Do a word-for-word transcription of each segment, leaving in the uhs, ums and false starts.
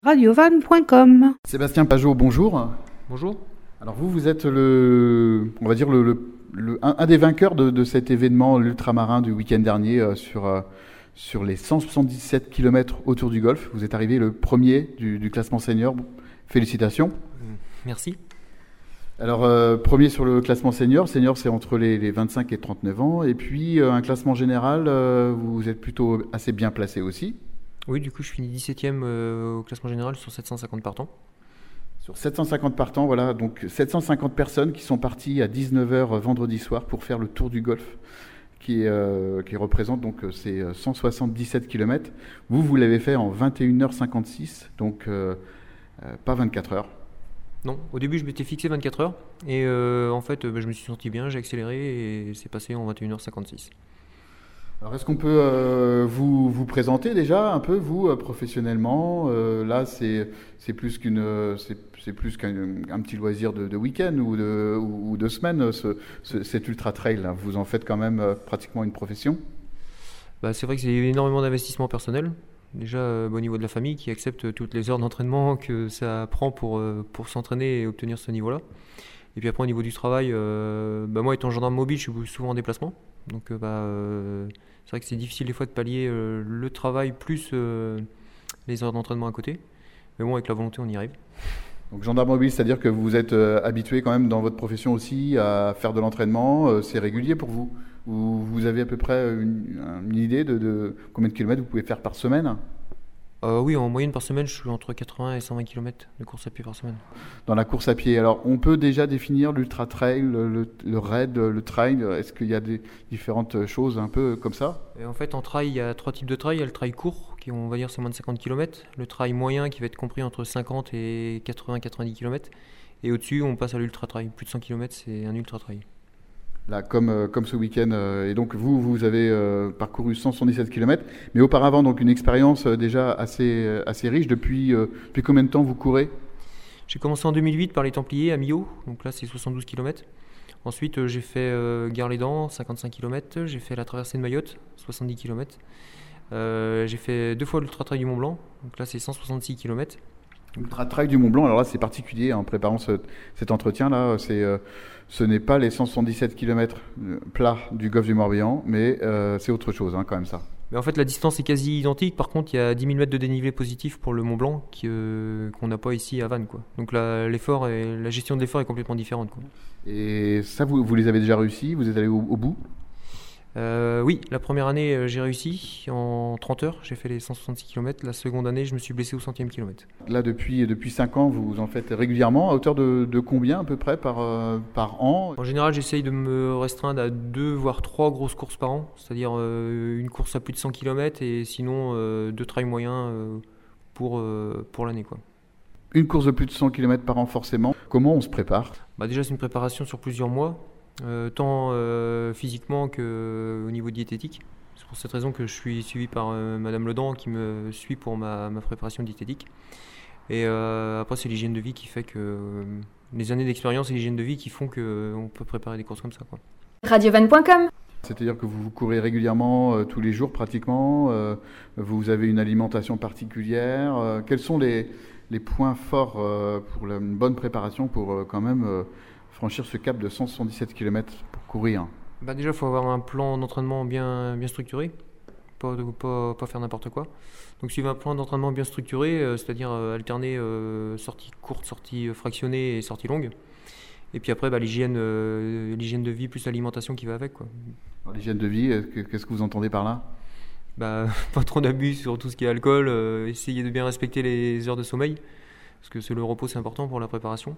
radiovan point com. Sébastien Pajot, bonjour. Bonjour. Alors vous, vous êtes le, on va dire le, le, le un, un des vainqueurs de, de cet événement, l'ultramarin du week-end dernier euh, sur, euh, sur les cent soixante-dix-sept kilomètres autour du golfe. Vous êtes arrivé le premier du, du classement senior. Félicitations. Merci. Alors, euh, premier sur le classement senior. Senior, c'est entre les, les vingt-cinq et trente-neuf ans. Et puis, euh, un classement général, euh, vous êtes plutôt assez bien placé aussi. Oui, du coup, je finis dix-septième euh, au classement général sur sept cent cinquante partants. Sur sept cent cinquante partants, voilà. Donc, sept cent cinquante personnes qui sont parties à dix-neuf heures vendredi soir pour faire le tour du golfe, qui, euh, qui représente donc ces cent soixante-dix-sept kilomètres. Vous, vous l'avez fait en vingt et une heures cinquante-six, donc euh, euh, pas vingt-quatre heures. Non, au début je m'étais fixé vingt-quatre heures et euh, en fait bah, je me suis senti bien, j'ai accéléré et c'est passé en vingt et une heures cinquante-six. Alors est-ce qu'on peut euh, vous, vous présenter déjà un peu vous euh, professionnellement euh, Là c'est, c'est plus qu'une c'est, c'est plus qu'un un petit loisir de, de week-end ou de, ou, ou de semaine, ce, ce, cet ultra trail là. Vous en faites quand même euh, pratiquement une profession. Bah, c'est vrai que c'est énormément d'investissement personnel. Déjà euh, au niveau de la famille qui accepte toutes les heures d'entraînement que ça prend pour, euh, pour s'entraîner et obtenir ce niveau-là. Et puis après au niveau du travail, euh, bah, moi étant gendarme mobile, je suis souvent en déplacement. Donc euh, bah, euh, c'est vrai que c'est difficile des fois de pallier euh, le travail plus euh, les heures d'entraînement à côté. Mais bon, avec la volonté, on y arrive. Donc gendarme mobile, c'est-à-dire que vous êtes euh, habitué quand même dans votre profession aussi à faire de l'entraînement, euh, c'est régulier pour vous? Ou vous avez à peu près une, une idée de, de combien de kilomètres vous pouvez faire par semaine? euh, Oui, en moyenne par semaine, je suis entre quatre-vingts et cent vingt kilomètres de course à pied par semaine. Dans la course à pied, alors on peut déjà définir l'ultra trail, le, le, le raid, le trail. Est-ce qu'il y a des différentes choses un peu comme ça? Et en fait, en trail, il y a trois types de trail. Il y a le trail court, qui on va dire c'est moins de cinquante kilomètres. Le trail moyen, qui va être compris entre cinquante et quatre-vingts à quatre-vingt-dix kilomètres. Et au-dessus, on passe à l'ultra trail. Plus de cent kilomètres, c'est un ultra trail. Là, comme, euh, comme ce week-end. Euh, et donc, vous, vous avez euh, parcouru cent soixante-dix-sept kilomètres, mais auparavant, donc une expérience euh, déjà assez, euh, assez riche. Depuis, euh, depuis combien de temps vous courez? J'ai commencé en deux mille huit par les Templiers à Millau, donc là c'est soixante-douze kilomètres. Ensuite, euh, j'ai fait euh, Gare-les-Dents, cinquante-cinq kilomètres. J'ai fait la traversée de Mayotte, soixante-dix kilomètres. Euh, j'ai fait deux fois l'Ultra Trail du Mont Blanc, donc là c'est cent soixante-six kilomètres. L'Ultra Trail du Mont Blanc, alors là c'est particulier en préparant ce, cet entretien-là. C'est, euh, ce n'est pas les cent soixante-dix-sept kilomètres plats du golfe du Morbihan, mais euh, c'est autre chose hein, quand même ça. Mais en fait la distance est quasi identique, par contre il y a dix mille mètres de dénivelé positif pour le Mont Blanc qui, euh, qu'on n'a pas ici à Vannes, quoi. Donc là, l'effort est, la gestion de l'effort est complètement différente, quoi. Et ça vous, vous les avez déjà réussi? Vous êtes allé au, au bout? Euh, oui, la première année euh, j'ai réussi en trente heures, j'ai fait les cent soixante-six kilomètres. La seconde année je me suis blessé au centième kilomètre. Là depuis, depuis cinq ans vous en faites régulièrement, à hauteur de, de combien à peu près par, euh, par an? En général j'essaye de me restreindre à deux voire trois grosses courses par an, c'est-à-dire euh, une course à plus de cent kilomètres et sinon euh, deux trails moyens euh, pour, euh, pour l'année, quoi. Une course de plus de cent kilomètres par an forcément. Comment on se prépare? Bah déjà c'est une préparation sur plusieurs mois. Euh, tant euh, physiquement qu'au niveau diététique. C'est pour cette raison que je suis suivi par euh, Madame Ledan qui me suit pour ma, ma préparation diététique. Et euh, après c'est l'hygiène de vie qui fait que euh, les années d'expérience et l'hygiène de vie qui font qu'on euh, peut préparer des courses comme ça, quoi. radiovan point com. C'est-à-dire que vous, vous courez régulièrement, euh, tous les jours pratiquement, euh, vous avez une alimentation particulière. Euh, quels sont les, les points forts euh, pour la, une bonne préparation pour euh, quand même euh, franchir ce cap de cent soixante-dix-sept kilomètres pour courir? Bah déjà, il faut avoir un plan d'entraînement bien, bien structuré, pas, pas, pas faire n'importe quoi. Donc suivre un plan d'entraînement bien structuré, euh, c'est-à-dire euh, alterner euh, sortie courte, sortie fractionnée et sortie longue. Et puis après, bah, l'hygiène, euh, l'hygiène de vie plus l'alimentation qui va avec, quoi. Alors, l'hygiène de vie, qu'est-ce que vous entendez par là? Bah, pas trop d'abus sur tout ce qui est alcool, euh, essayer de bien respecter les heures de sommeil, parce que c'est le repos, c'est important pour la préparation.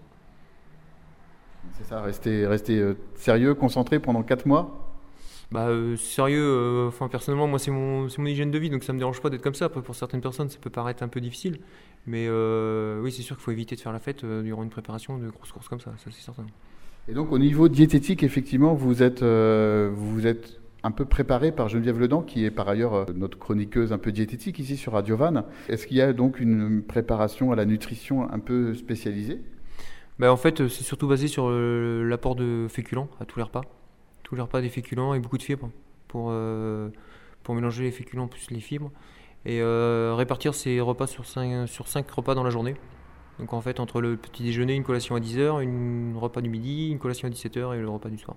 C'est ça, rester, rester euh, sérieux, concentré pendant quatre mois? Bah, euh, sérieux, euh, enfin, personnellement, moi, c'est mon, c'est mon hygiène de vie, donc ça ne me dérange pas d'être comme ça. Après, pour certaines personnes, ça peut paraître un peu difficile. Mais euh, oui, c'est sûr qu'il faut éviter de faire la fête euh, durant une préparation de grosses courses comme ça, ça c'est certain. Et donc, au niveau diététique, effectivement, vous êtes, euh, vous êtes un peu préparé par Geneviève Ledan, qui est par ailleurs euh, notre chroniqueuse un peu diététique ici sur Radio Vannes. Est-ce qu'il y a donc une préparation à la nutrition un peu spécialisée? Bah, en fait, c'est surtout basé sur euh, l'apport de féculents à tous les repas. Tous les repas des féculents et beaucoup de fibres pour, euh, pour mélanger les féculents plus les fibres. et euh, répartir ces repas sur cinq, sur cinq repas dans la journée. Donc en fait, entre le petit déjeuner, une collation à dix heures, un repas du midi, une collation à dix-sept heures et le repas du soir.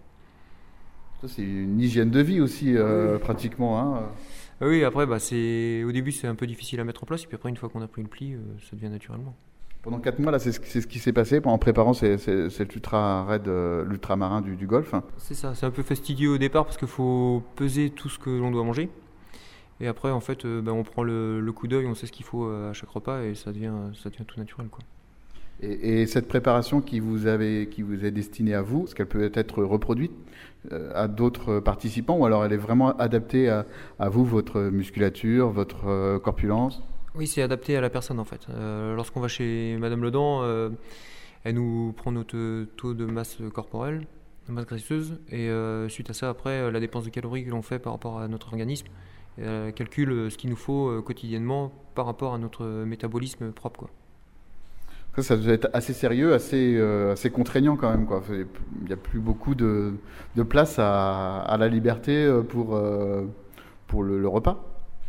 Ça, c'est une hygiène de vie aussi, euh, oui. pratiquement. Hein. Oui, après, bah, c'est... au début, c'est un peu difficile à mettre en place, et puis après, une fois qu'on a pris le pli, euh, ça devient naturellement. Pendant quatre mois, là, c'est ce, c'est ce qui s'est passé en préparant c'est, c'est, cet ultra raid, euh, l'ultramarin du, du Golfe. C'est ça, c'est un peu fastidieux au départ parce qu'il faut peser tout ce que l'on doit manger. Et après, en fait, euh, bah, on prend le, le coup d'œil, on sait ce qu'il faut à chaque repas et ça devient, ça devient tout naturel, quoi. Et, et cette préparation qui vous, avez, qui vous est destinée à vous, est-ce qu'elle peut être reproduite euh, à d'autres participants ou alors elle est vraiment adaptée à, à vous, votre musculature, votre euh, corpulence ? Oui, c'est adapté à la personne en fait. Euh, lorsqu'on va chez Madame Ledan, euh, elle nous prend notre taux de masse corporelle, de masse graisseuse, et euh, suite à ça, après, la dépense de calories que l'on fait par rapport à notre organisme, elle calcule ce qu'il nous faut euh, quotidiennement par rapport à notre métabolisme propre, quoi. Ça, ça doit être assez sérieux, assez, euh, assez contraignant quand même, quoi. Il n'y a plus beaucoup de, de place à, à la liberté pour, euh, pour le, le repas.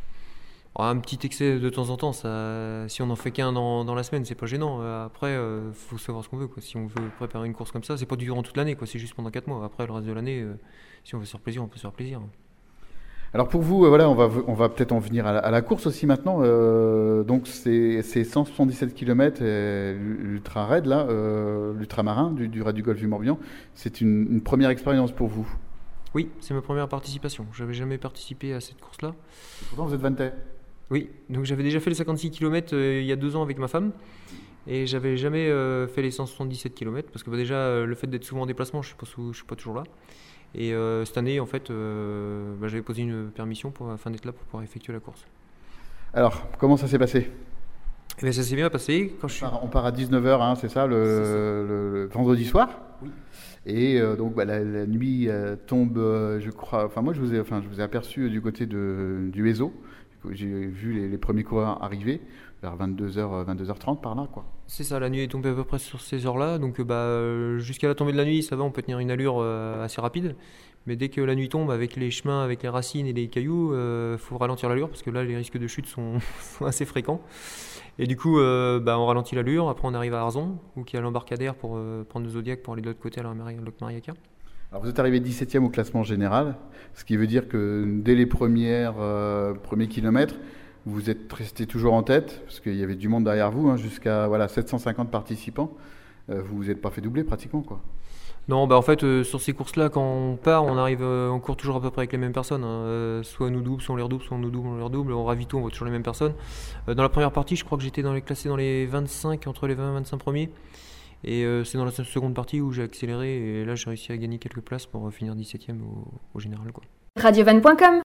Un petit excès de temps en temps, ça, si on n'en fait qu'un dans, dans la semaine, c'est pas gênant. Après, il euh, faut savoir ce qu'on veut, quoi. Si on veut préparer une course comme ça, c'est pas durant toute l'année, quoi. C'est juste pendant quatre mois. Après, le reste de l'année, euh, si on veut se faire plaisir, on peut se faire plaisir. Alors pour vous, euh, voilà, on va, on va peut-être en venir à la, à la course aussi maintenant. Euh, donc c'est, c'est cent soixante-dix-sept kilomètres, l'ultra raid là, euh, l'ultramarin du, du raid du Golfe du Morbihan. C'est une, une première expérience pour vous? Oui, c'est ma première participation. J'avais jamais participé à cette course-là. Et pourtant, vous êtes vantais. Oui, donc j'avais déjà fait les cinquante-six kilomètres euh, il y a deux ans avec ma femme et j'avais jamais euh, fait les cent soixante-dix-sept kilomètres parce que bah, déjà euh, le fait d'être souvent en déplacement, je ne suis pas toujours là. Et euh, cette année, en fait, euh, bah, j'avais posé une permission pour, afin d'être là pour pouvoir effectuer la course. Alors, comment ça s'est passé? Eh bien, ça s'est bien passé. Quand je suis... on, part, on part à dix-neuf heures, hein, c'est ça, le, c'est ça. Le, le vendredi soir. Oui. Et euh, donc bah, la, la nuit euh, tombe, euh, je crois. Enfin, moi, je vous ai, enfin, je vous ai aperçu du côté de, du Hézo. J'ai vu les, les premiers coureurs arriver vers vingt-deux heures, vingt-deux heures trente par là, quoi. C'est ça, la nuit est tombée à peu près sur ces heures-là. Donc bah, jusqu'à la tombée de la nuit, ça va, on peut tenir une allure euh, assez rapide. Mais dès que la nuit tombe, avec les chemins, avec les racines et les cailloux, il euh, faut ralentir l'allure parce que là, les risques de chute sont, sont assez fréquents. Et du coup, euh, bah, on ralentit l'allure. Après, on arrive à Arzon, où il y a l'embarcadère pour euh, prendre le Zodiac pour aller de l'autre côté à Locmariaca. Alors vous êtes arrivé dix-septième au classement général, ce qui veut dire que dès les premières, euh, premiers kilomètres, vous êtes resté toujours en tête, parce qu'il y avait du monde derrière vous, hein, jusqu'à voilà, sept cent cinquante participants. Euh, vous vous êtes pas fait doubler pratiquement, quoi. Non, bah en fait, euh, sur ces courses-là, quand on part, on arrive, euh, on court toujours à peu près avec les mêmes personnes. Hein. Euh, soit nous double, soit on les redouble, soit on nous double, on les redouble. On ravito, on voit toujours les mêmes personnes. Euh, dans la première partie, je crois que j'étais dans les, classé dans les vingt-cinq, entre les vingt et vingt-cinq premiers. Et euh, c'est dans la seconde partie où j'ai accéléré et là j'ai réussi à gagner quelques places pour finir dix-septième au, au général, quoi. radio vanne point com